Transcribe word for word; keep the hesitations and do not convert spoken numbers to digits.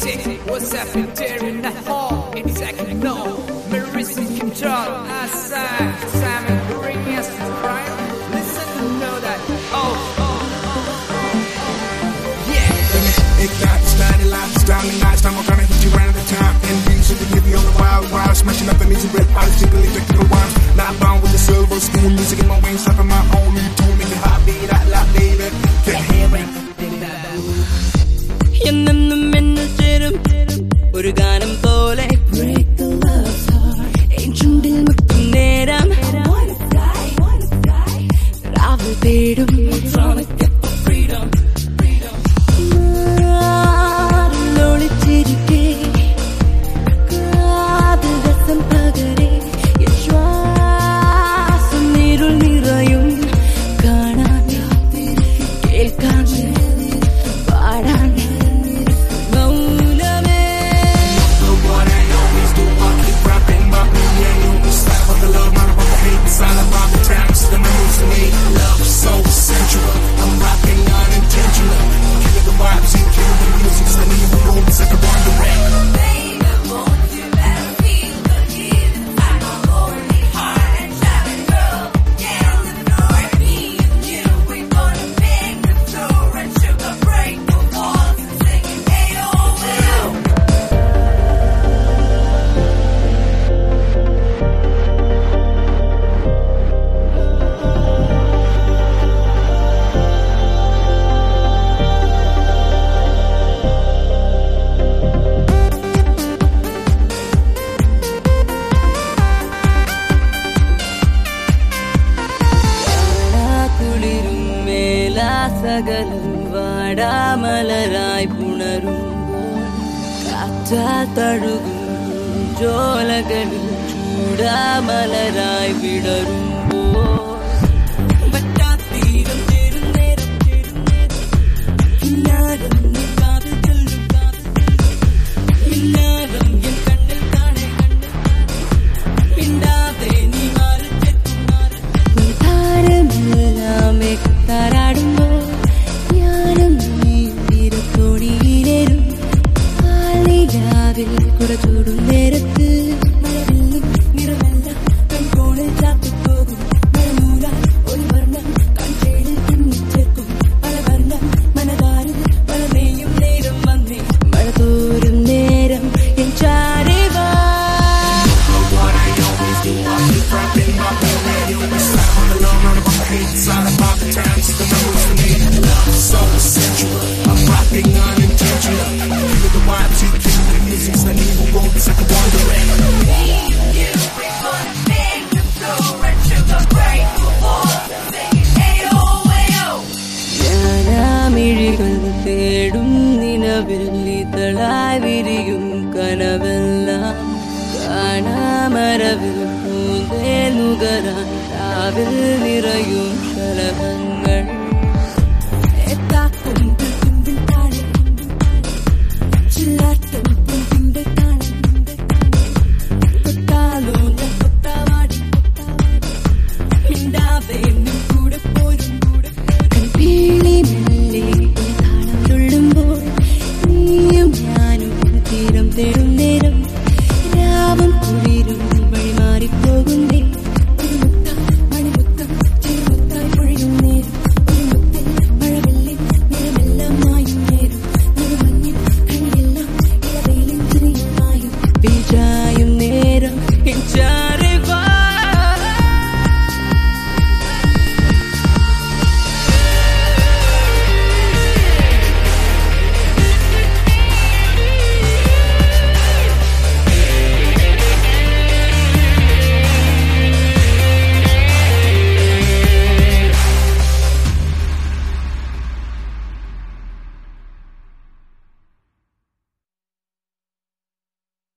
say what's happening there in the hall. It is I can know. Memories in control. Aside, Simon, bring us to crime. Listen to know that. Oh, oh, oh, oh. Yeah. It got started live, starting nights. I'm gonna hit you right at the time. And we should give you all the wild, wild. Smashing up the music, red powder, tickling, technical rhymes. Not bound with the silver spoon. Music in my wings, slapping my own new tune. Make it hot, beat that loud, baby. Can't hear it. എന്നെന്നും എന്നിൽ ചേരും ഒരു ഗാനം പോലെ break the love's heart N ചുണ്ടിൽ മുട്ടും നേരം രാവിൽ തേടും trying to get the freedom ഒളിച്ചിരിക്കെ കാതിൽ രസം പകരെ എൻ ശ്വാസം നീരുൾ നിറയും കാണാൻ കേൾക്കാൻ പാടാൻ സകലം വാടാമലരായി പുണരുമ്പോൾ കാറ്റാൽ തഴുകും ജോലകളിൽ ചൂടാമലരായി വിടരുമ്പോൾ